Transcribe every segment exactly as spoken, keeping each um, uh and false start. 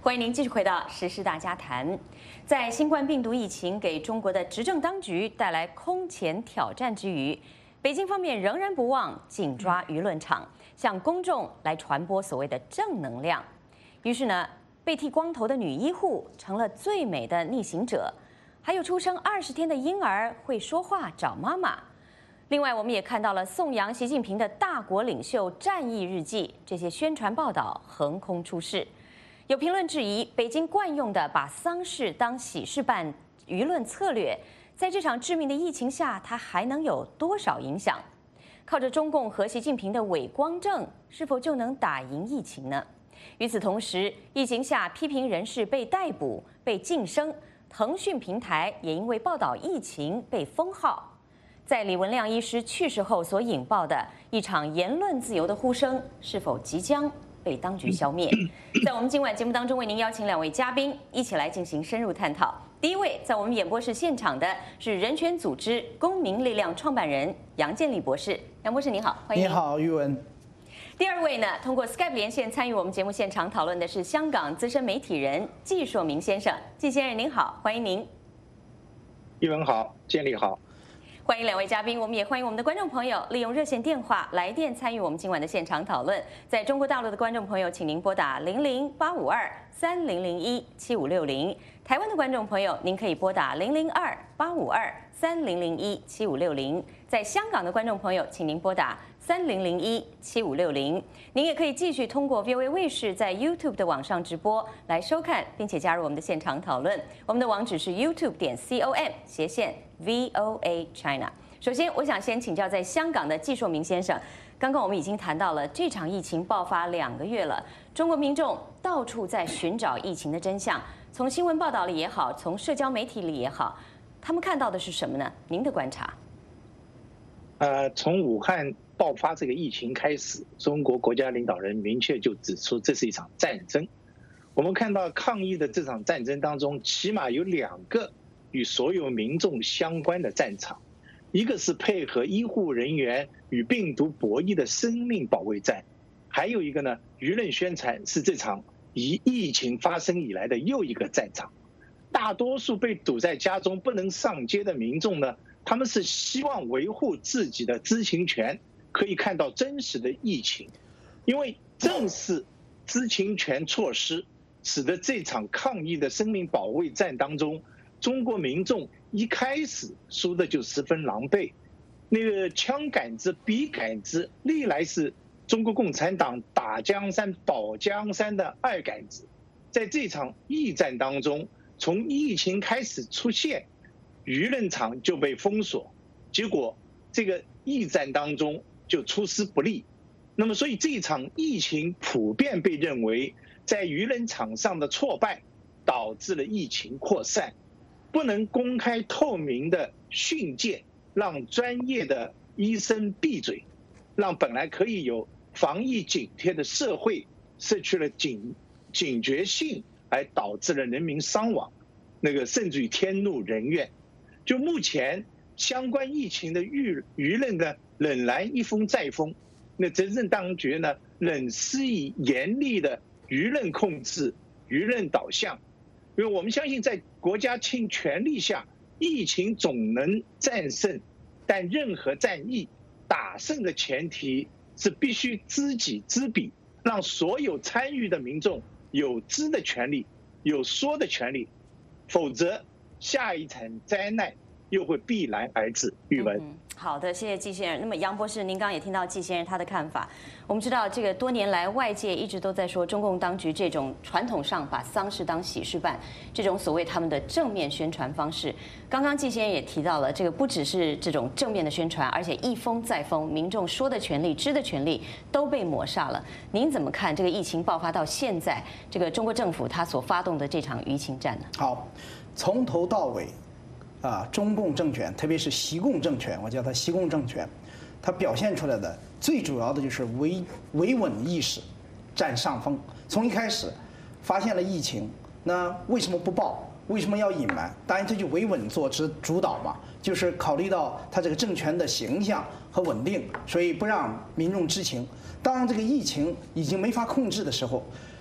欢迎您继续回到《时事大家谈》。在新冠病毒疫情给中国的执政当局带来空前挑战之余，北京方面仍然不忘紧抓舆论场，向公众来传播所谓的正能量。于是呢，被剃光头的女医护成了最美的逆行者，还有出生二十天的婴儿会说话找妈妈。另外，我们也看到了颂扬习近平的大国领袖战役日记，这些宣传报道横空出世。有评论质疑，北京惯用的把丧事当喜事办舆论策略，在这场致命的疫情下，它还能有多少影响？靠着中共和习近平的伪光正，是否就能打赢疫情呢？与此同时，疫情下批评人士被逮捕、被晋升，腾讯平台也因为报道疫情被封号。在李文亮医师去世后所引爆的一场言论自由的呼声，是否即将被当局消灭？在我们今晚节目当中，为您邀请两位嘉宾一起来进行深入探讨。第一位，在我们演播室现场的是人权组织公民力量创办人杨建立博士。杨博士您好，欢迎。 你好，玉文。 第二位呢，通过 Skype 连线参与我们节目现场讨论的是香港资深媒体人季硕明先生。季先生您好，欢迎您。 玉文好，建立好。 欢迎两位嘉宾，我们也欢迎我们的观众朋友利用热线电话来电参与我们今晚的现场讨论。在中国大陆的观众朋友，请您拨打零零八五二三零零一七五六零；台湾的观众朋友，您可以拨打零零二八五二三零零一七五六零；在香港的观众朋友，请您拨打三零零一七五六零。您也可以继续通过 V O A 卫视在 YouTube 的网上直播来收看，并且加入我们的现场讨论。我们的网址是 YouTube 点 com 斜线 V O A China。首先，我想先请教在香港的季硕明先生。刚刚我们已经谈到了这场疫情爆发两个月了，中国民众到处在寻找疫情的真相，从新闻报道里也好，从社交媒体里也好，他们看到的是什么呢？您的观察？ 呃，从武汉爆发这个疫情开始，中国国家领导人明确就指出这是一场战争。我们看到抗疫的这场战争当中，起码有两个与所有民众相关的战场，一个是配合医护人员与病毒博弈的生命保卫战，还有一个呢，舆论宣传是这场以疫情发生以来的又一个战场。大多数被堵在家中不能上街的民众呢，他们是希望维护自己的知情权，可以看到真实的疫情，因为正是知情权措施，使得这场抗疫的生命保卫战当中，中国民众一开始输的就十分狼狈。那个枪杆子、笔杆子，历来是中国共产党打江山、保江山的二杆子。在这场疫战当中，从疫情开始出现，舆论场就被封锁，结果这个疫战当中就出师不利。那么，所以这场疫情普遍被认为在舆论场上的挫败，导致了疫情扩散。不能公开透明的训诫，让专业的医生闭嘴，让本来可以有防疫警惕的社会失去了警警觉性，而导致了人民伤亡，那个甚至于天怒人怨。就目前相关疫情的舆舆论呢，仍然一封再封。那执政当局呢，仍施以严厉的舆论控制、舆论导向。因为我们相信，在国家倾全力下，疫情总能战胜。但任何战役打胜的前提是必须知己知彼，让所有参与的民众有知的权利，有说的权利，否则下一场灾难又会必然而至。玉文。 嗯，好的，谢谢季先生。那么杨博士，您刚刚也听到季先生他的看法。我们知道，这个多年来外界一直都在说，中共当局这种传统上把丧事当喜事办，这种所谓他们的正面宣传方式。刚刚季先生也提到了，这个不只是这种正面的宣传，而且一封再封，民众说的权利、知的权利都被抹煞了。您怎么看这个疫情爆发到现在，这个中国政府他所发动的这场舆情战呢？ 好，从头到尾。啊，中共政权，特别是习共政权，我叫它习共政权，它表现出来的最主要的就是维维稳意识占上风。从一开始发现了疫情，那为什么不报？为什么要隐瞒？当然，这就维稳做之主导嘛，就是考虑到他这个政权的形象和稳定，所以不让民众知情。当这个疫情已经没法控制的时候，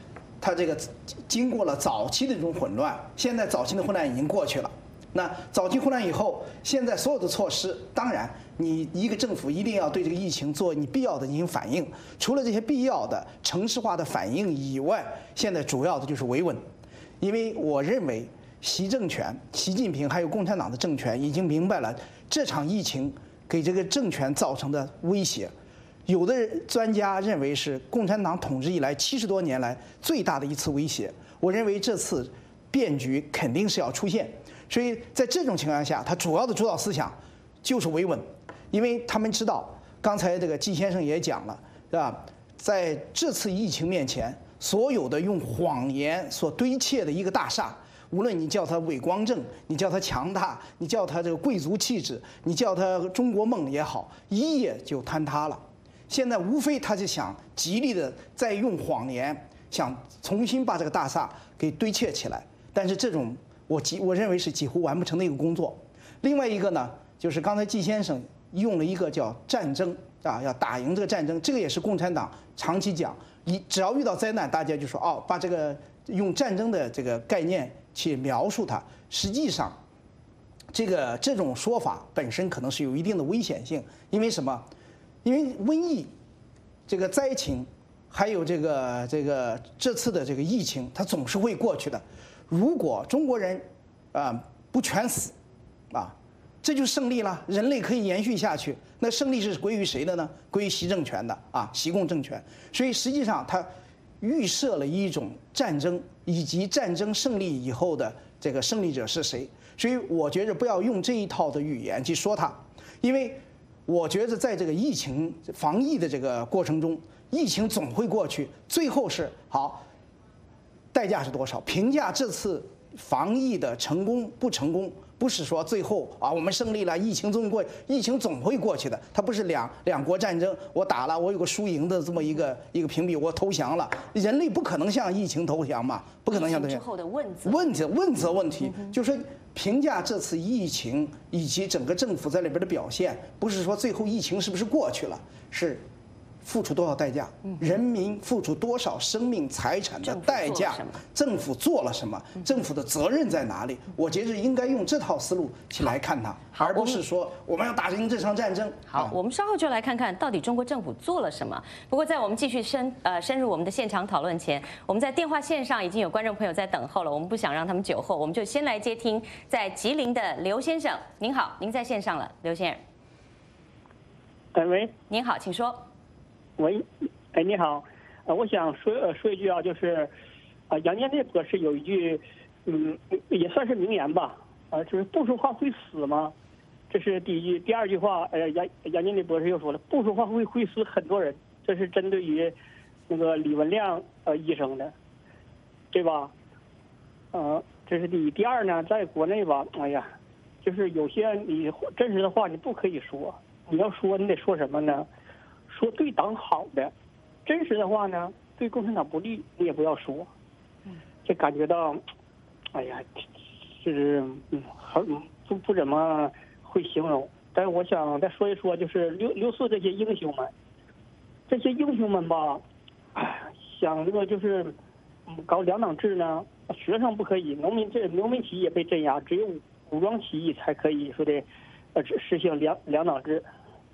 它这个经过了早期的这种混乱，现在早期的混乱已经过去了。那早期混乱以后，现在所有的措施，当然你一个政府一定要对这个疫情做你必要的进行反应。除了这些必要的程式化的反应以外，现在主要的就是维稳。因为我认为习政权、习近平还有共产党的政权已经明白了这场疫情给这个政权造成的威胁。有的专家认为是共产党统治以来七十多年来最大的一次威胁。我认为这次变局肯定是要出现。所以在这种情况下，他主要的主导思想就是维稳，因为他们知道，刚才这个季先生也讲了，是吧？在这次疫情面前，所有的用谎言所堆砌的一个大厦，无论你叫它伟光正，你叫它强大，你叫它这个贵族气质，你叫它中国梦也好，一夜就坍塌了。现在无非他就想极力的再用谎言，想重新把这个大厦给堆砌起来，但是这种。我几我认为是几乎完不成的一个工作。另外一个呢，就是刚才季先生用了一个叫战争啊，要打赢这个战争，这个也是共产党长期讲，一只要遇到灾难，大家就说哦，把这个用战争的这个概念去描述它。实际上，这个这种说法本身可能是有一定的危险性，因为什么？因为瘟疫这个灾情，还有这个这个这次的这个疫情，它总是会过去的。如果中国人，啊不全死，啊，这就胜利了，人类可以延续下去。那胜利是归于谁的呢？归于习政权的啊，习共政权。所以实际上它预设了一种战争，以及战争胜利以后的这个胜利者是谁。所以我觉着不要用这一套的语言去说它，因为我觉着在这个疫情防疫的这个过程中，疫情总会过去，最后是好。代价是多少？评价这次防疫的成功不成功，不是说最后啊我们胜利了，疫情总过，疫情总会过去的。它不是两两国战争，我打了，我有个输赢的这么一个一个评比，我投降了。人类不可能向疫情投降嘛，不可能向投降。 之后的问责问责问责问题，就是评价这次疫情以及整个政府在里边的表现，不是说最后疫情是不是过去了，是。付出多少代价？人民付出多少生命财产的代价？政府做了什么？政府的责任在哪里？我觉得应该用这套思路去来看它，而不是说我们要打赢这场战争。 好，我们稍后就来看看到底中国政府做了什么。不过在我们继续深呃深入我们的现场讨论前，我们在电话线上已经有观众朋友在等候了，我们不想让他们久候，我们就先来接听在吉林的刘先生。您好，您在线上了，刘先生。 哎喂， 您好，请说。 喂，哎，你好，呃，我想说呃说一句啊，就是，啊，杨建内博士有一句，嗯，也算是名言吧，啊，就是不说话会死吗？这是第一句。第二句话，呃，杨杨建内博士又说了，不说话会会死很多人，这是针对于那个李文亮呃医生的，对吧？呃，这是第一。第二呢，在国内吧，哎呀，就是有些你真实的话你不可以说，你要说你得说什么呢？说对党好的，真实的话呢，对共产党不利，你也不要说。就感觉到，哎呀，就是嗯，很不不怎么会形容。但是我想再说一说，就是六六四这些英雄们，这些英雄们吧，哎，想这个就是搞两党制呢，学生不可以，农民这农民起义也被镇压，只有武装起义才可以说的，呃，实行两两党制。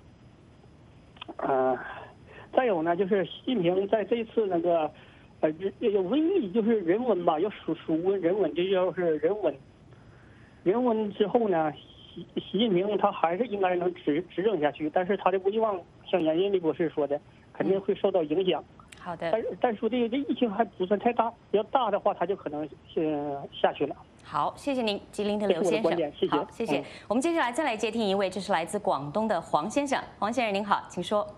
呃，再有呢，就是习近平在这次那个，呃，瘟疫就是人瘟吧，要数数瘟人瘟，这就是人瘟。人瘟之后呢，习习近平他还是应该能执执政下去，但是他的威望，像杨建立博士说的，肯定会受到影响。 好的。 但但说这个这疫情还不算太大，比较大的话，他就可能呃下去了。 好，谢谢您，吉林的刘先生。 谢谢。 好，谢谢。嗯、我们接下来再来接听一位，这是来自广东的黄先生。黄先生您好，请说。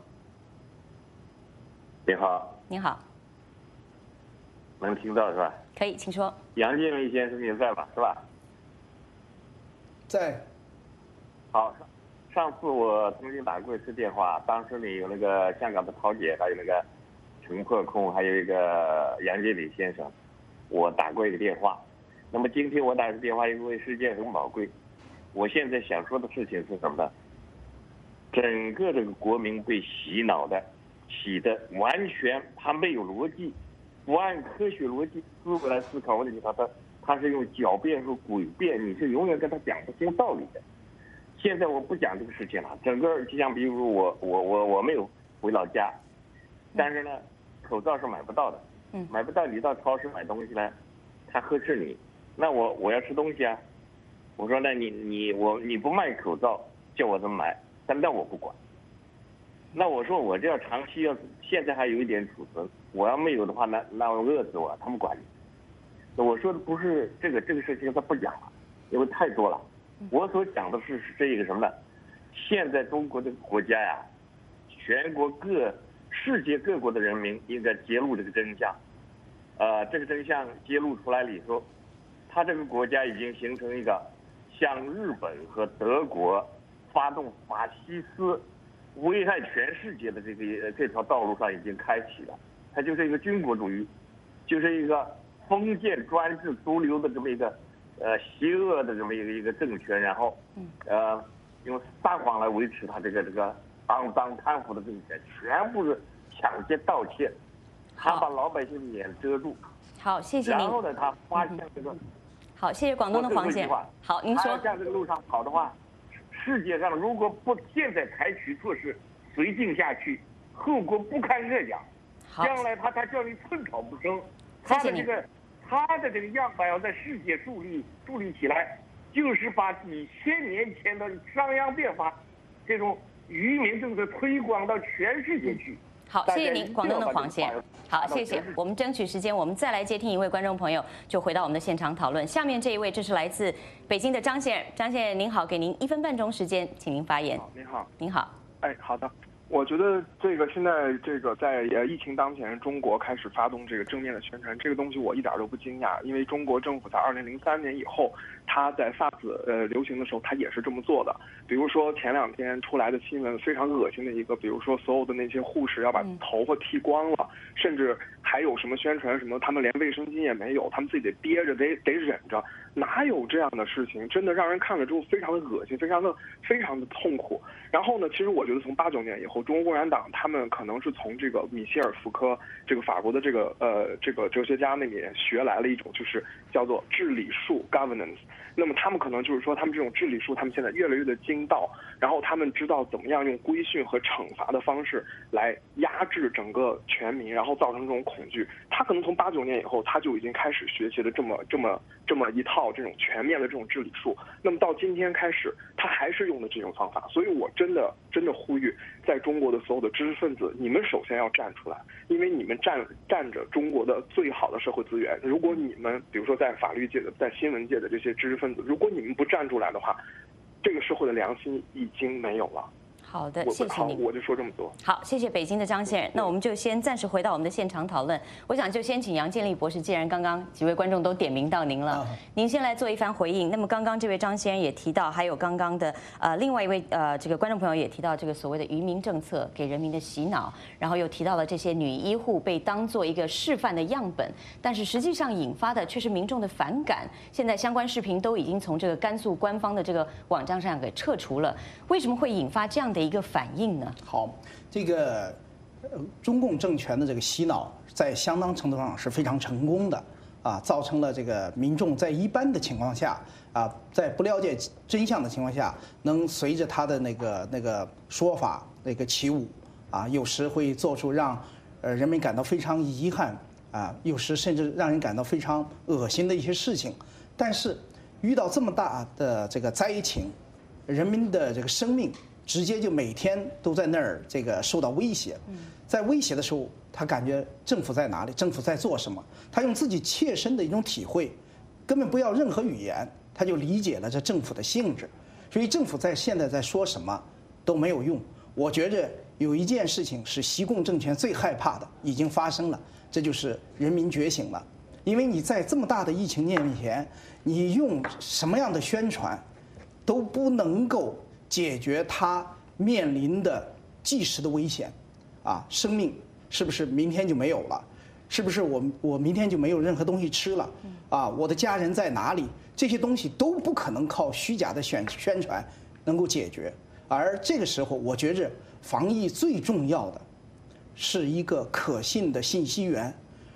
你好。 您好。 能听到是吧？ 可以，请说。 杨建立先生你在吧？是吧？ 在。 好，上次我曾经打过一次电话，当时你有那个香港的陶姐，还有那个陈破空，还有一个杨建立先生，我打过一个电话。那么今天我打这个电话，因为时间很宝贵，我现在想说的事情是什么呢？整个这个国民被洗脑的，洗的完全他没有逻辑， 不按科学逻辑思维来思考问题，他他他是用狡辩和诡辩，你是永远跟他讲不清道理的。现在我不讲这个事情了，整个就像比如我我我我没有回老家，但是呢，口罩是买不到的，嗯，买不到，你到超市买东西呢，他呵斥你，那我我要吃东西啊，我说那你你我你不卖口罩，叫我怎么买？但那我不管。那我说我这要长期要现在还有一点储存，我要没有的话，那那我饿死我，他们管你。那我说的不是这个这个事情，他不讲了，因为太多了。我所讲的是是这个什么呢？现在中国这个国家呀，全国各世界各国的人民应该揭露这个真相。呃，这个真相揭露出来了以后，他这个国家已经形成一个向日本和德国发动法西斯危害全世界的这个这条道路上已经开启了，它就是一个军国主义，就是一个封建专制独流的这么一个呃邪恶的这么一个一个政权，然后呃用撒谎来维持他这个这个肮脏贪腐的政权，全部是抢劫盗窃，他把老百姓的脸遮住。 好，谢谢您。 然后呢，他发现这个。 嗯、好，谢谢广东的黄先生。好，您说。 在这个路上跑的话。世界上如果不现在采取措施，绥靖下去，后果不堪设想。将来他他叫你寸草不生，他的这个他的这个样板要在世界树立树立起来，就是把几千年前的商鞅变法这种愚民政策推广到全世界去。 好，谢谢您，广东的黄先生。好，谢谢。我们争取时间，我们再来接听一位观众朋友，就回到我们的现场讨论。下面这一位，这是来自北京的张先生。张先生您好，给您一分半钟时间，请您发言。 您好， 您好。 哎，好的。我觉得这个现在这个在呃疫情当前，中国开始发动这个正面的宣传，这个东西我一点都不惊讶，因为中国政府在二零零三年以后，它在 SARS 呃流行的时候，它也是这么做的。比如说前两天出来的新闻非常恶心的一个，比如说所有的那些护士要把头发剃光了，嗯、甚至还有什么宣传什么他们连卫生巾也没有，他们自己得憋着，得得忍着，哪有这样的事情？真的让人看了之后非常的恶心，非常的非常的痛苦。然后呢，其实我觉得从八九年以后，中国共产党他们可能是从这个米歇尔·福柯这个法国的这个呃这个哲学家那里面学来了一种就是叫做治理术 governance。那么他们可能就是说，他们这种治理术，他们现在越来越的精到，然后他们知道怎么样用规训和惩罚的方式来压制整个全民，然后造成这种恐惧。他可能从八九年以后，他就已经开始学习了这么这么这么一套这种全面的这种治理术。那么到今天开始，他还是用的这种方法。所以我真的真的呼吁，在中国的所有的知识分子，你们首先要站出来，因为你们占占着中国的最好的社会资源。如果你们比如说在法律界的、在新闻界的这些知识分子，如果你们不站出来的话，这个社会的良心已经没有了。 好的，谢谢您。 我就说这么多。 好，谢谢北京的张先生。那我们就先暂时回到我们的现场讨论。我想就先请杨建立博士，既然刚刚几位观众都点名到您了，您先来做一番回应。那么刚刚这位张先生也提到，还有刚刚的呃另外一位呃这个观众朋友也提到这个所谓的愚民政策给人民的洗脑，然后又提到了这些女医护被当做一个示范的样本，但是实际上引发的却是民众的反感。现在相关视频都已经从这个甘肃官方的这个网站上给撤除了，为什么会引发这样的一个反应呢？ 好，这个中共政权的这个洗脑，在相当程度上是非常成功的啊，造成了这个民众在一般的情况下啊，在不了解真相的情况下，能随着他的那个那个说法那个起舞啊，有时会做出让呃人民感到非常遗憾啊，有时甚至让人感到非常恶心的一些事情。但是遇到这么大的这个灾情，人民的这个生命直接就每天都在那儿这个受到威胁，在威胁的时候，他感觉政府在哪里，政府在做什么，他用自己切身的一种体会，根本不要任何语言，他就理解了这政府的性质。所以政府在现在在说什么都没有用。我觉着有一件事情是习共政权最害怕的，已经发生了，这就是人民觉醒了。因为你在这么大的疫情面前，你用什么样的宣传都不能够解决他面临的即时的危险，啊，生命是不是明天就没有了？是不是我我明天就没有任何东西吃了？啊，我的家人在哪里？这些东西都不可能靠虚假的宣宣传能够解决。而这个时候，我觉着防疫最重要的是一个可信的信息源，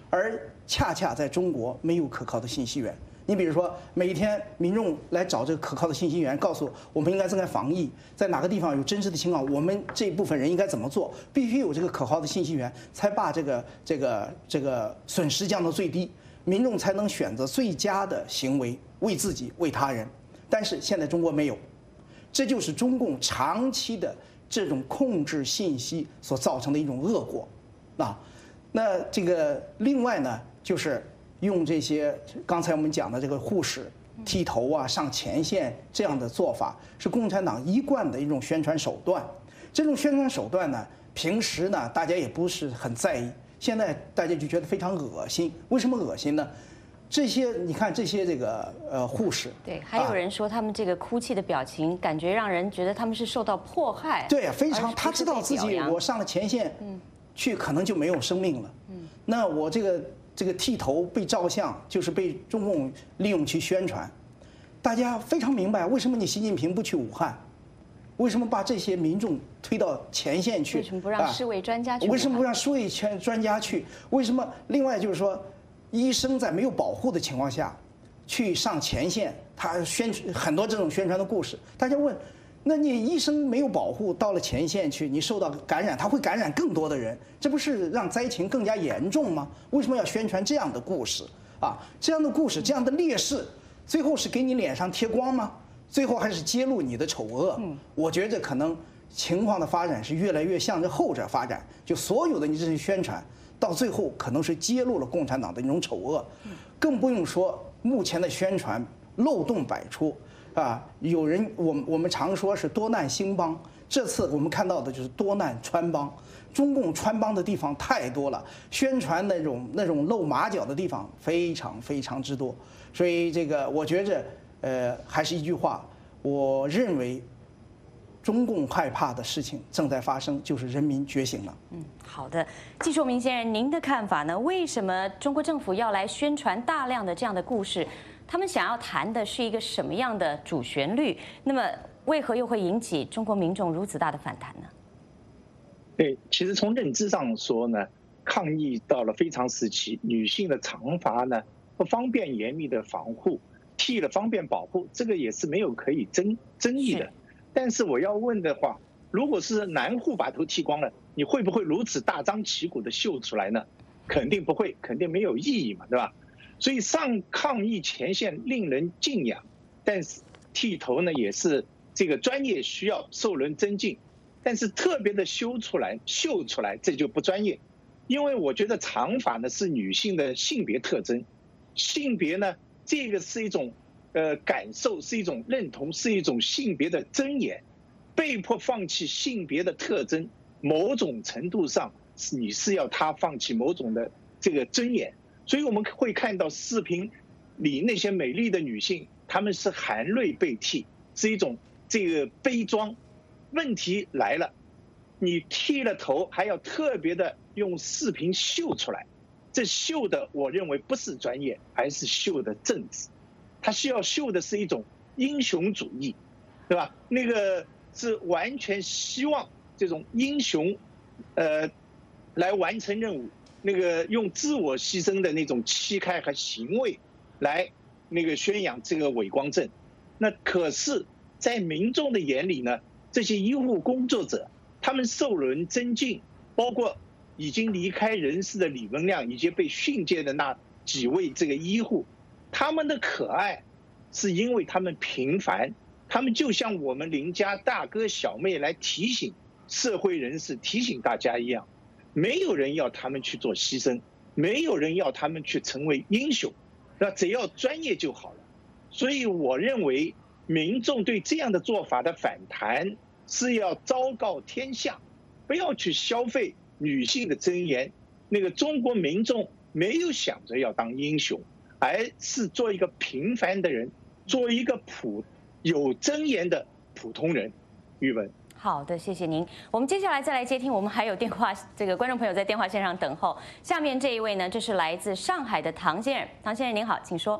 而恰恰在中国没有可靠的信息源。你比如说，每天民众来找这个可靠的信息源，告诉我们应该正在防疫，在哪个地方有真实的情况，我们这一部分人应该怎么做，必须有这个可靠的信息源，才把这个这个这个损失降到最低，民众才能选择最佳的行为，为自己为他人。但是现在中国没有，这就是中共长期的这种控制信息所造成的一种恶果，啊，那这个另外呢，就是用这些刚才我们讲的这个护士剃头啊、上前线这样的做法，是共产党一贯的一种宣传手段。这种宣传手段呢，平时呢大家也不是很在意，现在大家就觉得非常恶心。为什么恶心呢？这些你看这些这个呃护士， 对，还有人说他们这个哭泣的表情，感觉让人觉得他们是受到迫害。 对呀，非常，他知道自己我上了前线， 嗯， 去可能就没有生命了，嗯，那我这个这个剃头被照相，就是被中共利用去宣传。大家非常明白，为什么你习近平不去武汉？为什么把这些民众推到前线去？ 为什么不让世卫专家去？ 为什么不让世卫专专家去？为什么？另外就是说，医生在没有保护的情况下，去上前线，他宣很多这种宣传的故事。大家问，那你医生没有保护，到了前线去，你受到感染，他会感染更多的人，这不是让灾情更加严重吗？为什么要宣传这样的故事啊？这样的故事，这样的劣势，最后是给你脸上贴光吗？最后还是揭露你的丑恶？嗯，我觉得可能情况的发展是越来越向着后者发展，就所有的你这些宣传，到最后可能是揭露了共产党的那种丑恶，更不用说目前的宣传漏洞百出啊！有人我们我们常说是多难兴邦，这次我们看到的就是多难穿帮。中共穿帮的地方太多了，宣传那种那种露马脚的地方非常非常之多，所以这个我觉着，呃，还是一句话，我认为中共害怕的事情正在发生，就是人民觉醒了。 嗯，好的，季硕明先生，您的看法呢？为什么中国政府要来宣传大量的这样的故事？他们想要谈的是一个什么样的主旋律？那么，为何又会引起中国民众如此大的反弹呢？ 对，其实从认知上说呢，抗疫到了非常时期，女性的长发呢不方便严密的防护，剃了方便保护，这个也是没有可以争争议的。但是我要问的话，如果是男护把头剃光了，你会不会如此大张旗鼓的秀出来呢？肯定不会，肯定没有意义嘛，对吧？所以上抗疫前线令人敬仰，但是剃头呢也是这个专业需要，受人尊敬。但是特别的修出来、秀出来，这就不专业。因为我觉得长发呢是女性的性别特征，性别呢这个是一种呃感受，是一种认同，是一种性别的尊严。被迫放弃性别的特征，某种程度上是你是要她放弃某种的这个尊严。所以我们会看到视频里那些美丽的女性，她们是含泪被剃，是一种这个悲壮。问题来了，你剃了头还要特别的用视频秀出来，这秀的我认为不是专业，而是秀的政治。他需要秀的是一种英雄主义，对吧？那个是完全希望这种英雄，呃，来完成任务，那个用自我牺牲的那种气概和行为，来那个宣扬这个伟光正。那可是，在民众的眼里呢？这些医护工作者，他们受人尊敬，包括已经离开人世的李文亮，以及被训诫的那几位这个医护，他们的可爱，是因为他们平凡，他们就像我们邻家大哥小妹来提醒社会人士、提醒大家一样，没有人要他们去做牺牲，没有人要他们去成为英雄，那只要专业就好了。所以我认为，民众对这样的做法的反弹是要昭告天下，不要去消费女性的尊严。那个中国民众没有想着要当英雄，而是做一个平凡的人，做一个普有尊严的普通人。玉文， 好的，谢谢您。我们接下来再来接听，我们还有电话，这个观众朋友在电话线上等候。下面这一位呢，这是来自上海的唐先生，唐先生您好，请说。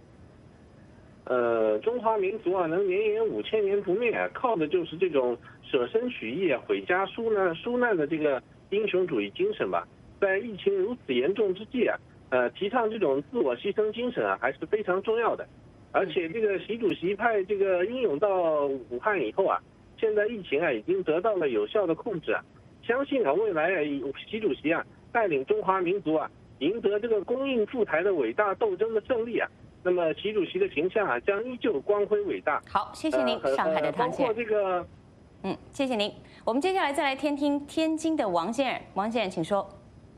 呃，中华民族啊，能绵延五千年不灭啊，靠的就是这种舍身取义啊、毁家纾难、纾难的这个英雄主义精神吧。在疫情如此严重之际啊， 呃，提倡这种自我牺牲精神啊，还是非常重要的。而且这个习主席派这个英勇到武汉以后啊，现在疫情啊已经得到了有效的控制啊，相信啊未来啊习主席啊带领中华民族啊赢得这个攻印赴台的伟大斗争的胜利啊，那么习主席的形象啊将依旧光辉伟大。 好，谢谢您， 呃、 上海的唐先生。 包括这个， 嗯，谢谢您。我们接下来再来听听天津的王先生，王先生请说。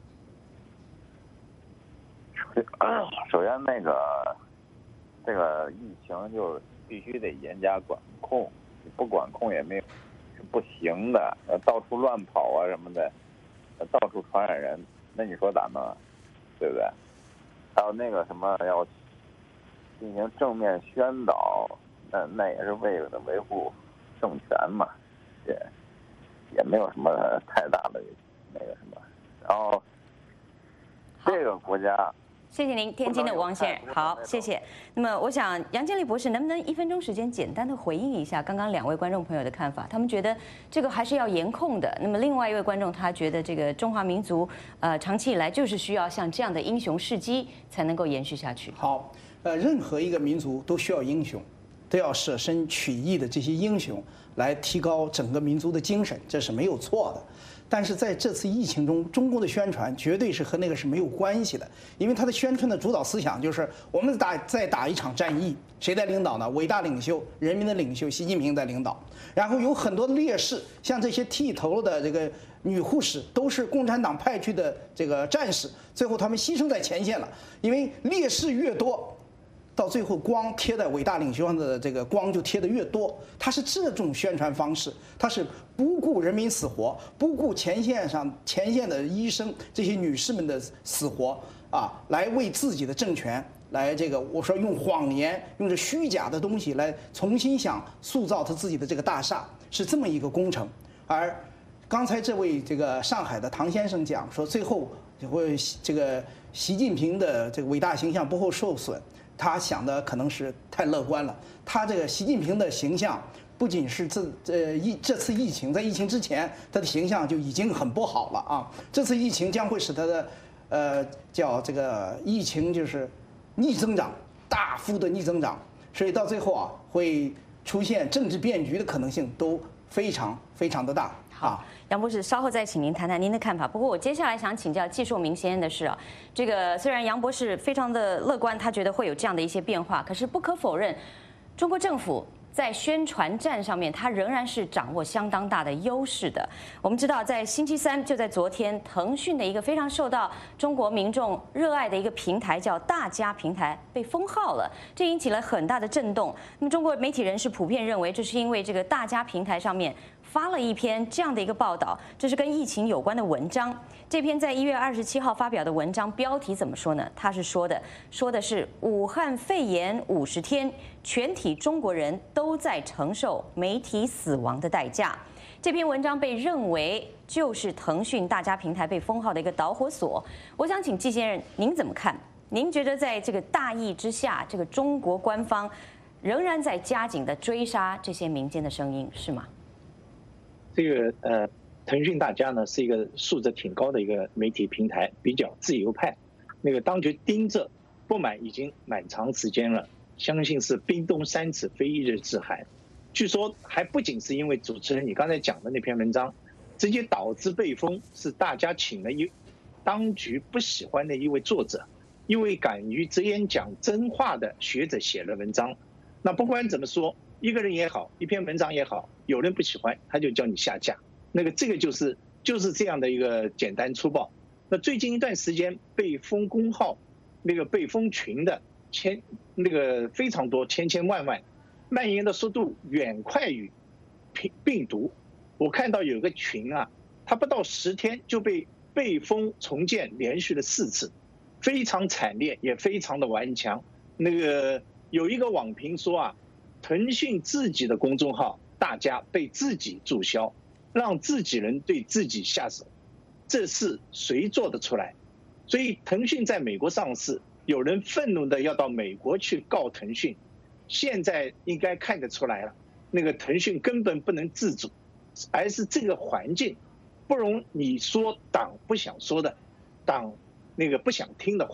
首先，那个这个疫情就必须得严加管控，不管控也没有是不行的。呃，到处乱跑啊什么的，到处传染人，那你说咋弄？对不对？还有那个什么要进行正面宣导，那那也是为了维护政权嘛，也也没有什么太大的那个什么。然后这个国家。 谢谢您，天津的王先生。好，谢谢。那么，我想杨建立博士能不能一分钟时间简单的回应一下刚刚两位观众朋友的看法？他们觉得这个还是要严控的。那么，另外一位观众他觉得这个中华民族呃长期以来就是需要像这样的英雄事迹才能够延续下去。 好，呃，任何一个民族都需要英雄，都要舍身取义的这些英雄来提高整个民族的精神，这是没有错的。但是在这次疫情中，中共的宣传绝对是和那个是没有关系的，因为他的宣传的主导思想就是我们打在打一场战役，谁在领导呢？伟大领袖，人民的领袖习近平在领导。然后有很多的烈士，像这些剃头的这个女护士，都是共产党派去的这个战士，最后他们牺牲在前线了，因为烈士越多。到最后，光贴在伟大领袖上的这个光就贴得越多，他是这种宣传方式，他是不顾人民死活，不顾前线上前线的医生这些女士们的死活啊，来为自己的政权来这个，我说用谎言，用这虚假的东西来重新想塑造他自己的这个大厦，是这么一个工程。而刚才这位这个上海的唐先生讲说，最后会这个习近平的这个伟大形象不会受损。他想的可能是太乐观了。他这个习近平的形象，不仅是这呃疫这次疫情，在疫情之前，他的形象就已经很不好了啊。这次疫情将会使他的，呃，叫这个疫情就是逆增长，大幅的逆增长，所以到最后啊，会出现政治变局的可能性都非常非常的大。 好，杨博士，稍后再请您谈谈您的看法。不过我接下来想请教季硕明先生的是啊，这个虽然杨博士非常的乐观，他觉得会有这样的一些变化，可是不可否认，中国政府在宣传战上面，它仍然是掌握相当大的优势的。我们知道，在星期三，就在昨天，腾讯的一个非常受到中国民众热爱的一个平台叫大家平台被封号了，这引起了很大的震动。那么，中国媒体人士普遍认为，这是因为这个大家平台上面发了一篇这样的一个报道，这是跟疫情有关的文章。这篇在一月二十七号发表的文章标题怎么说呢？他是说的，说的是武汉肺炎五十天，全体中国人都在承受媒体死亡的代价。这篇文章被认为就是腾讯大家平台被封号的一个导火索。我想请季先生，您怎么看？您觉得在这个大疫之下，这个中国官方仍然在加紧的追杀这些民间的声音，是吗？ 这个呃，腾讯大家呢是一个素质挺高的一个媒体平台，比较自由派。那个当局盯着不满已经蛮长时间了，相信是冰冻三尺非一日之寒。据说还不仅是因为主持人你刚才讲的那篇文章，直接导致被封是大家请了一当局不喜欢的一位作者，一位敢于直言讲真话的学者写了文章。那不管怎么说，一个人也好，一篇文章也好，有人不喜欢，他就叫你下架。那个这个就是就是这样的一个简单粗暴。那最近一段时间被封公号，那个被封群的千那个非常多，千千万万，蔓延的速度远快于病病毒。我看到有个群啊，他不到十天就被被封重建，连续了四次，非常惨烈，也非常的顽强。那个有一个网评说啊，腾讯自己的公众号大家被自己注销，让自己人对自己下手，这事谁做得出来？所以腾讯在美国上市，有人愤怒的要到美国去告腾讯。现在应该看得出来了，那个腾讯根本不能自主，而是这个环境不容你说党不想说的，党那个不想听的话，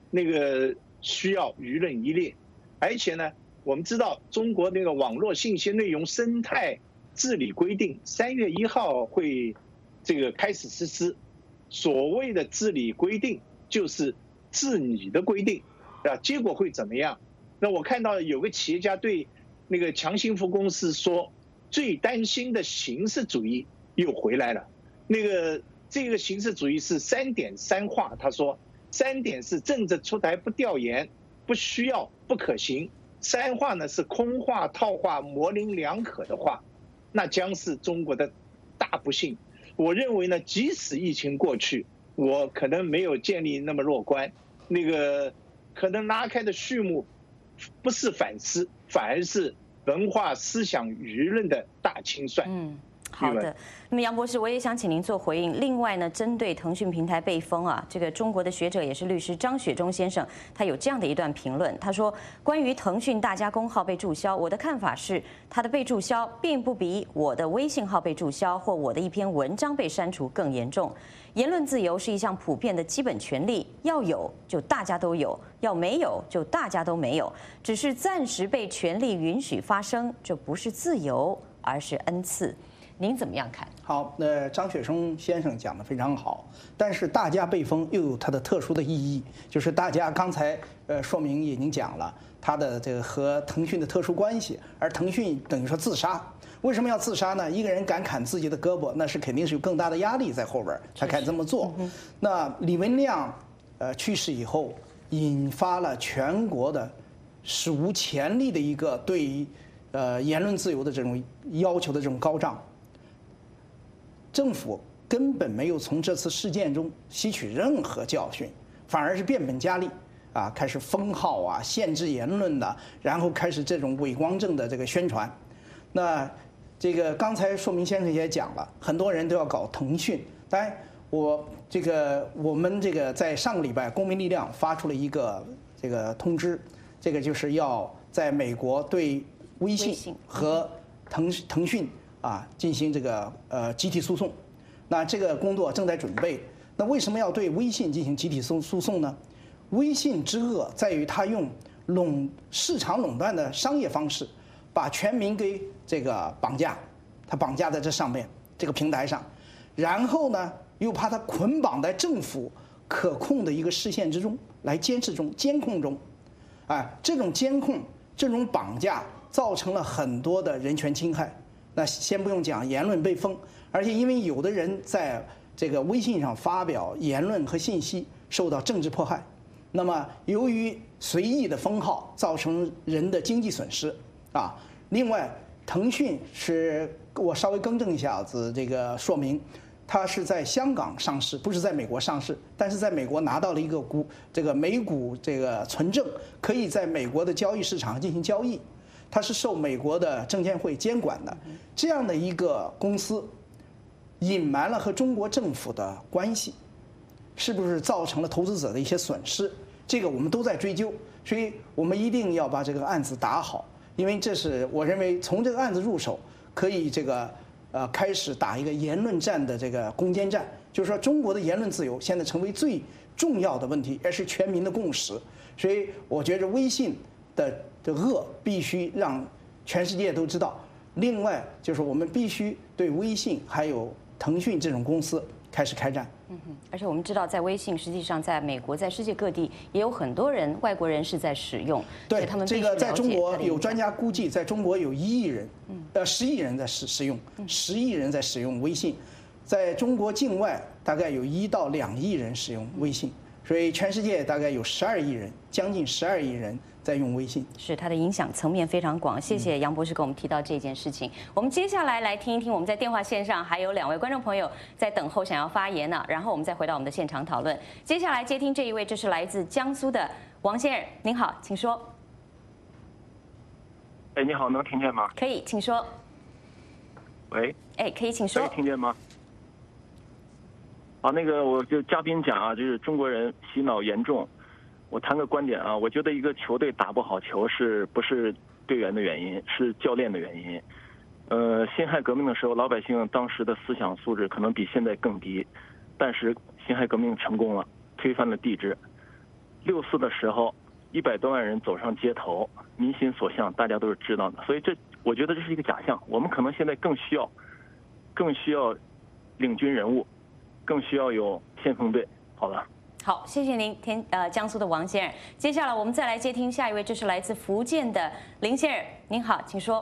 那个需要舆论一列，而且呢，我们知道中国那个网络信息内容生态治理规定三月一号会这个开始实施。所谓的治理规定就是治你的规定，啊，结果会怎么样？那我看到有个企业家对那个强信服公司说，最担心的形式主义又回来了。那个这个形式主义是三点三化，他说三点是政治出台不调研、不需要、不可行；三化呢是空话、套话、模棱两可的话，那将是中国的大不幸。我认为呢，即使疫情过去，我可能没有建立那么乐观。那个可能拉开的序幕，不是反思，反而是文化思想舆论的大清算。 嗯。好的，那么杨博士，我也想请您做回应。另外呢，针对腾讯平台被封啊，这个中国的学者也是律师张雪忠先生，他有这样的一段评论，他说：关于腾讯大家公号被注销，我的看法是，他的被注销并不比我的微信号被注销或我的一篇文章被删除更严重。言论自由是一项普遍的基本权利，要有就大家都有，要没有就大家都没有。只是暂时被权利允许发声，这不是自由，而是恩赐。您怎么样看？ 好，那张雪忠先生讲得非常好，但是大家被封又有它的特殊的意义，就是大家刚才呃说明已经讲了它的这个和腾讯的特殊关系，而腾讯等于说自杀。为什么要自杀呢？一个人敢砍自己的胳膊，那是肯定是有更大的压力在后边，他敢这么做。那李文亮呃去世以后，引发了全国的史无前例的一个对于呃言论自由的这种要求的这种高涨。政府根本没有从这次事件中吸取任何教训，反而是变本加厉啊，开始封号啊，限制言论的，然后开始这种伪光正的这个宣传。那这个刚才说明先生也讲了，很多人都要搞腾讯。当然，我这个我们这个在上个礼拜，公民力量发出了一个这个通知，这个就是要在美国对微信和腾腾讯。啊，进行这个呃集体诉讼，那这个工作正在准备。那为什么要对微信进行集体诉诉讼呢？微信之恶在于它用垄市场垄断的商业方式，把全民给这个绑架，它绑架在这上面这个平台上，然后呢又把它捆绑在政府可控的一个视线之中来监视中监控中，哎，这种监控这种绑架造成了很多的人权侵害。那先不用讲言论被封，而且因为有的人在这个微信上发表言论和信息受到政治迫害，那么由于随意的封号造成人的经济损失啊。另外，腾讯是我稍微更正一下子这个说明，它是在香港上市，不是在美国上市，但是在美国拿到了一个股这个美股这个存证，可以在美国的交易市场进行交易。它是受美国的证监会监管的，这样的一个公司，隐瞒了和中国政府的关系，是不是造成了投资者的一些损失？这个我们都在追究，所以我们一定要把这个案子打好，因为这是我认为从这个案子入手，可以这个呃开始打一个言论战的这个攻坚战，就是说中国的言论自由现在成为最重要的问题，也是全民的共识。所以我觉得微信的的恶必须让全世界都知道。另外就是我们必须对微信还有腾讯这种公司开始开战。 嗯哼，而且我们知道，在微信实际上在美国、在世界各地也有很多人外国人是在使用。 对， 他们这个在中国有专家估计，在中国有一亿人，呃，十亿人在使使用，十亿人在使用微信，在中国境外大概有一到两亿人使用微信。所以全世界大概有十二亿人，将近十二亿人在用微信， 是它的影响层面非常广。谢谢杨博士给我们提到这件事情。我们接下来来听一听，我们在电话线上还有两位观众朋友在等候想要发言呢，然后我们再回到我们的现场讨论。接下来接听这一位，这是来自江苏的王先生，您好，请说。 哎，你好，能听见吗？ 可以，请说。 喂。 哎，可以，请说。 可以听见吗？好，那个我就嘉宾讲啊，就是中国人洗脑严重。我谈个观点啊，我觉得一个球队打不好球是不是队员的原因，是教练的原因。呃，辛亥革命的时候，老百姓当时的思想素质可能比现在更低，但是辛亥革命成功了，推翻了帝制。 六四的时候，一百多万人走上街头，民心所向，大家都是知道的。所以这，我觉得这是一个假象。我们可能现在更需要，更需要领军人物，更需要有先锋队。好了。 好，谢谢您，天呃江苏的王先生。接下来我们再来接听下一位，这是来自福建的林先生，您好，请说。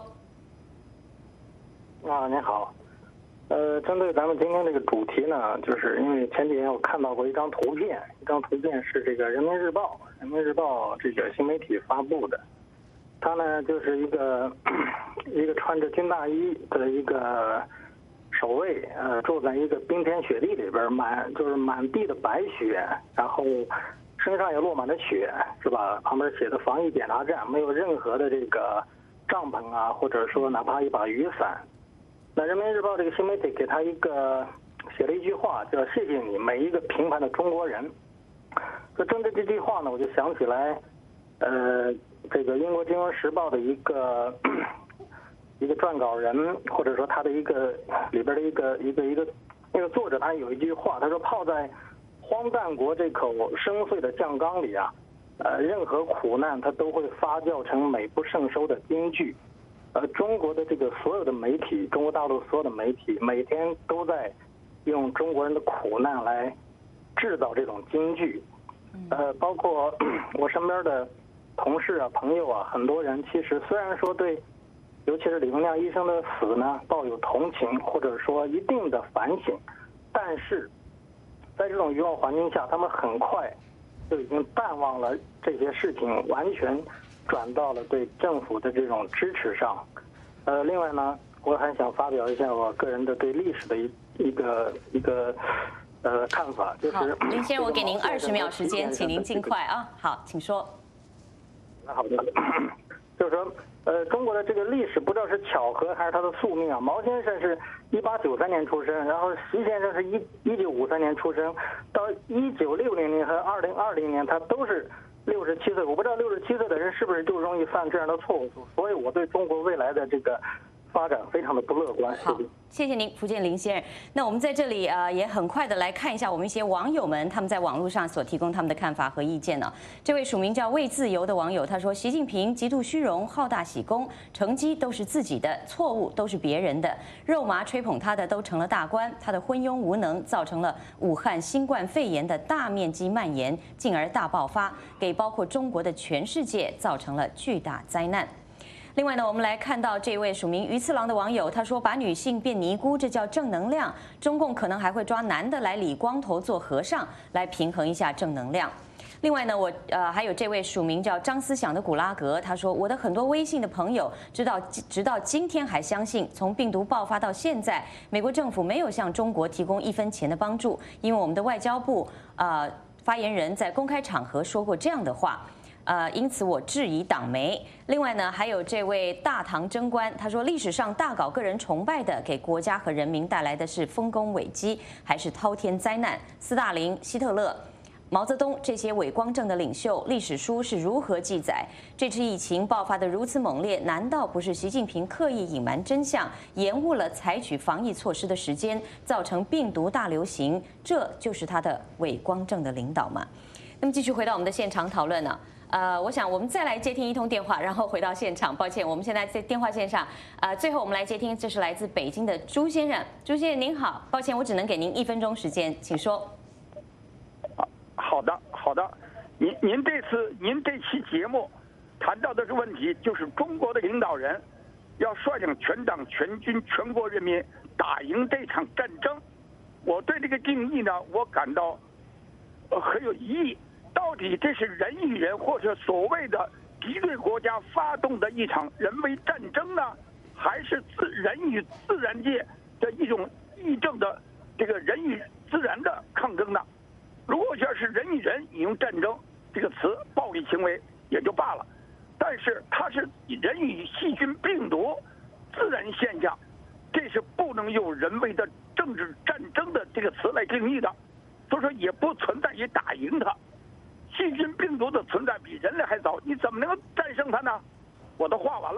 啊，您好。呃，针对咱们今天这个主题呢，就是因为前几天我看到过一张图片，一张图片是这个人民日报，人民日报这个新媒体发布的，它呢就是一个一个穿着军大衣的一个守卫，呃，住在一个冰天雪地里边，满就是满地的白雪，然后身上也落满了雪，是吧？旁边写的防疫检查站，没有任何的这个帐篷啊，或者说哪怕一把雨伞。那人民日报这个新媒体给他一个写了一句话，叫“谢谢你，每一个平凡的中国人”。就针对这句话呢，我就想起来，呃，这个英国金融时报的一个一个撰稿人，或者说他的一个里边的一个一个一个那个作者，他有一句话，他说：“泡在荒诞国这口深邃的酱缸里啊，呃，任何苦难它都会发酵成美不胜收的金句。”呃，中国的这个所有的媒体，中国大陆所有的媒体，每天都在用中国人的苦难来制造这种金句。呃，包括我身边的同事啊、朋友啊，很多人其实虽然说对，尤其是李文亮医生的死呢，抱有同情或者说一定的反省，但是在这种舆论环境下，他们很快就已经淡忘了这些事情，完全转到了对政府的这种支持上。呃，另外呢，我还想发表一下我个人的对历史的一一个一个呃看法，就是。 林先生，我给您二十秒时间，请您尽快啊。好，请说。 那好的，就是说，呃，中国的这个历史不知道是巧合还是他的宿命啊。毛先生是一八九三年出生，然后习先生是一一九五三年出生，到一九六零年和二零二零年他都是六十七岁。我不知道六十七岁的人是不是就容易犯这样的错误，所以我对中国未来的这个发展非常的不乐观。 好，谢谢您，福建林先生。那我们在这里呃也很快的来看一下我们一些网友们他们在网络上所提供他们的看法和意见呢。这位署名叫为自由的网友他说，习近平极度虚荣、好大喜功，成绩都是自己的，错误都是别人的，肉麻吹捧他的都成了大官，他的昏庸无能造成了武汉新冠肺炎的大面积蔓延，进而大爆发，给包括中国的全世界造成了巨大灾难。另外呢，我们来看到这位署名鱼次郎的网友，他说把女性变尼姑，这叫正能量。中共可能还会抓男的来理光头做和尚，来平衡一下正能量。另外呢，我呃还有这位署名叫张思想的古拉格，他说我的很多微信的朋友，直到直到今天还相信，从病毒爆发到现在，美国政府没有向中国提供一分钱的帮助，因为我们的外交部呃发言人在公开场合说过这样的话。呃，因此我质疑党媒。另外呢，还有这位大唐贞观，他说历史上大搞个人崇拜的，给国家和人民带来的是丰功伟绩，还是滔天灾难？斯大林、希特勒、毛泽东这些伪光正的领袖，历史书是如何记载？这次疫情爆发得如此猛烈，难道不是习近平刻意隐瞒真相，延误了采取防疫措施的时间，造成病毒大流行？这就是他的伪光正的领导吗？那么继续回到我们的现场讨论呢？呃，我想我们再来接听一通电话，然后回到现场。抱歉，我们现在在电话线上。呃，最后我们来接听，这是来自北京的朱先生。朱先生您好，抱歉，我只能给您一分钟时间，请说。 好的，好的。您您这次您这期节目谈到的这个问题，就是中国的领导人要率领全党全军全国人民打赢这场战争。我对这个定义呢，我感到呃很有疑义。到底这是人与人或者所谓的敌对国家发动的一场人为战争呢，还是自人与自然界的一种议政的这个人与自然的抗争呢？如果要是人与人引用战争这个词，暴力行为也就罢了，但是它是人与细菌、病毒、自然现象，这是不能用人为的政治战争的这个词来定义的，所以说也不存在于打赢它。细菌病毒的存在比人类还早，你怎么能够战胜它呢？我的话完了。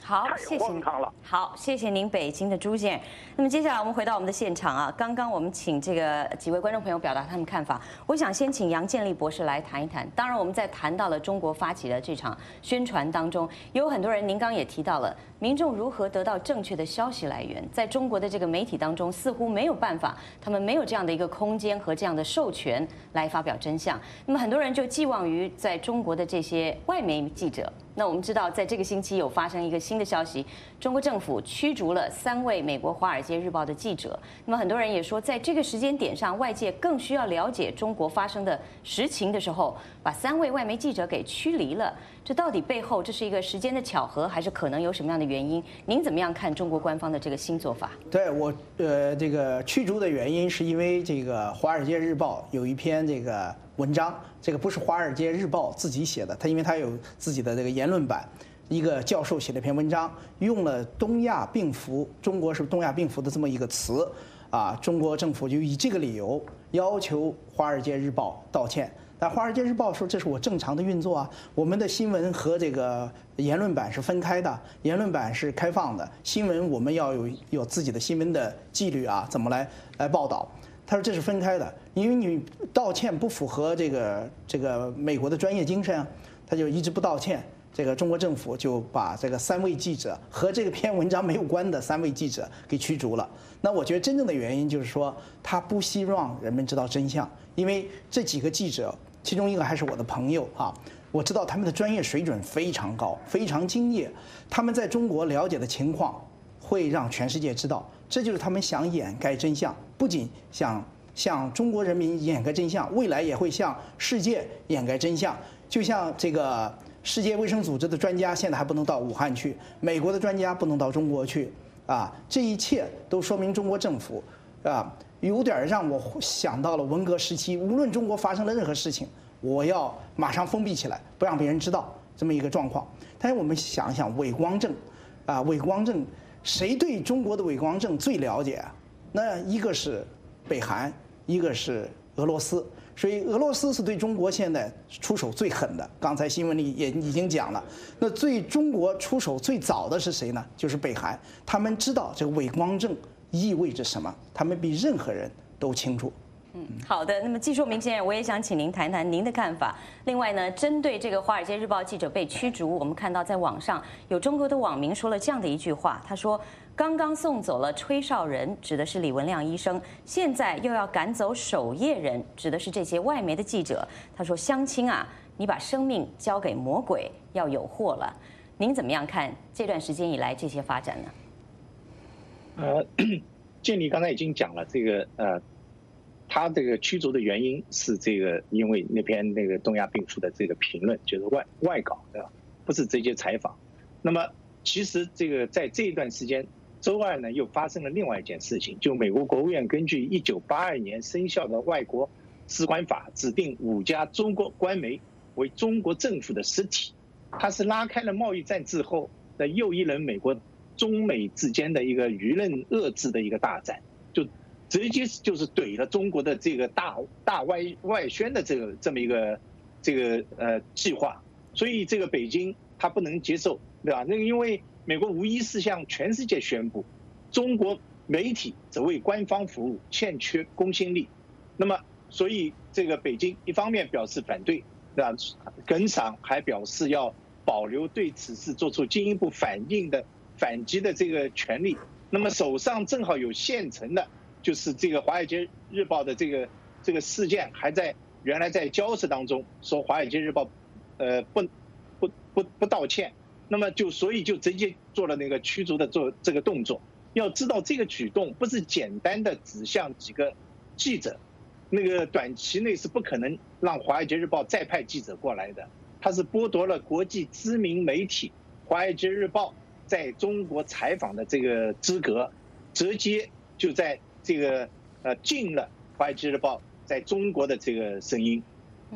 好，谢谢您。好，谢谢您，北京的朱先。那么接下来我们回到我们的现场啊，刚刚我们请这个几位观众朋友表达他们看法，我想先请杨建立博士来谈一谈。当然，我们在谈到了中国发起的这场宣传当中，有很多人，您刚也提到了，民众如何得到正确的消息来源，在中国的这个媒体当中，似乎没有办法，他们没有这样的一个空间和这样的授权来发表真相。那么很多人就寄望于在中国的这些外媒记者。那我们知道，在这个星期有发生一个新的消息，中国政府驱逐了三位美国《华尔街日报》的记者。那么很多人也说，在这个时间点上，外界更需要了解中国发生的实情的时候，把三位外媒记者给驱离了。这到底背后这是一个时间的巧合，还是可能有什么样的原因？您怎么样看中国官方的这个新做法？ 对我，呃，这个驱逐的原因是因为这个《华尔街日报》有一篇这个文章，这个不是《华尔街日报》自己写的，他因为他有自己的这个言论版，一个教授写了篇文章，用了“东亚病夫”，中国是东亚病夫的这么一个词，啊，中国政府就以这个理由要求《华尔街日报》道歉。但《华尔街日报》说这是我正常的运作啊，我们的新闻和这个言论版是分开的，言论版是开放的，新闻我们要有有自己的新闻的纪律啊，怎么来来报道？他说这是分开的，因为你道歉不符合这个这个美国的专业精神啊，他就一直不道歉。这个中国政府就把这个三位记者和这个篇文章没有关的三位记者给驱逐了。那我觉得真正的原因就是说，他不希望人们知道真相，因为这几个记者。其中一个还是我的朋友啊，我知道他们的专业水准非常高，非常敬业。他们在中国了解的情况会让全世界知道，这就是他们想掩盖真相，不仅想向中国人民掩盖真相，未来也会向世界掩盖真相。就像这个世界卫生组织的专家现在还不能到武汉去，美国的专家不能到中国去啊，这一切都说明中国政府啊。有点让我想到了文革时期，无论中国发生了任何事情，我要马上封闭起来，不让别人知道这么一个状况。但是我们想想伪光正，啊，伪光正，谁对中国的伪光正最了解？那一个是北韩，一个是俄罗斯。所以俄罗斯是对中国现在出手最狠的，刚才新闻里也已经讲了。那对中国出手最早的是谁呢？就是北韩，他们知道这个伪光正意味着什么，他们比任何人都清楚。 嗯，好的。那么季硕明先生，我也想请您谈谈您的看法。另外呢，针对这个《华尔街日报》记者被驱逐，我们看到在网上有中国的网民说了这样的一句话，他说：“刚刚送走了吹哨人，指的是李文亮医生，现在又要赶走守夜人，指的是这些外媒的记者。”他说：“乡亲啊，你把生命交给魔鬼，要有祸了。”您怎么样看这段时间以来这些发展呢？ 呃，建立刚才已经讲了，这个呃，他这个驱逐的原因是这个，因为那篇那个东亚病夫的这个评论就是外外稿，对吧？不是直接采访。那么其实这个在这一段时间，周二呢又发生了另外一件事情，就美国国务院根据一九八二年生效的外国使馆法，指定五家中国官媒为中国政府的实体，它是拉开了贸易战之后的又一轮美国中美之间的一个舆论遏制的一个大战，就直接就是怼了中国的这个大大外外宣的这个这么一个这个呃计划，所以这个北京他不能接受，对吧？那个因为美国无疑是向全世界宣布，中国媒体只为官方服务，欠缺公信力。那么，所以这个北京一方面表示反对，对吧？耿爽还表示要保留对此事做出进一步反应的。反击的这个权利，那么手上正好有现成的，就是这个《华尔街日报》的这个这个事件，还在原来在交涉当中，说《华尔街日报》呃不不不不道歉，那么就所以就直接做了那个驱逐的做这个动作。要知道这个举动不是简单的指向几个记者，那个短期内是不可能让《华尔街日报》再派记者过来的，它是剥夺了国际知名媒体《华尔街日报》在中国采访的这个资格，直接就在这个呃禁了《华尔街日报》在中国的这个声音。 嗯，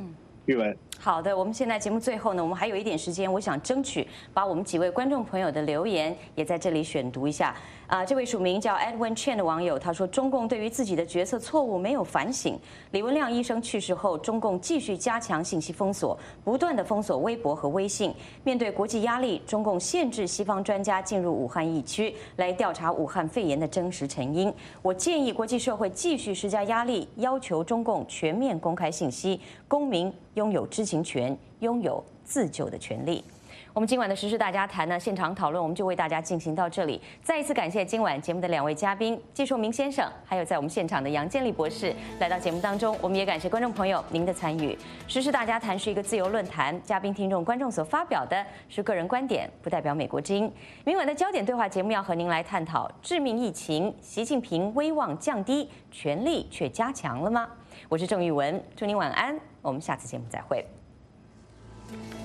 玉文。 好的，我们现在节目最后呢，我们还有一点时间，我想争取把我们几位观众朋友的留言也在这里选读一下。啊、呃，这位署名叫 Edwin Chen 的网友他说，中共对于自己的决策错误没有反省。李文亮医生去世后，中共继续加强信息封锁，不断的封锁微博和微信。面对国际压力，中共限制西方专家进入武汉疫区来调查武汉肺炎的真实成因。我建议国际社会继续施加压力，要求中共全面公开信息，公民拥有知情权，拥有自救的权利。我们今晚的时事大家谈呢，现场讨论我们就为大家进行到这里。再一次感谢今晚节目的两位嘉宾季树明先生，还有在我们现场的杨建立博士来到节目当中。我们也感谢观众朋友您的参与。时事大家谈是一个自由论坛，嘉宾、听众、观众所发表的是个人观点，不代表美国之音。明晚的焦点对话节目要和您来探讨致命疫情，习近平威望降低，权力却加强了吗？我是郑玉文，祝您晚安，我们下次节目再会。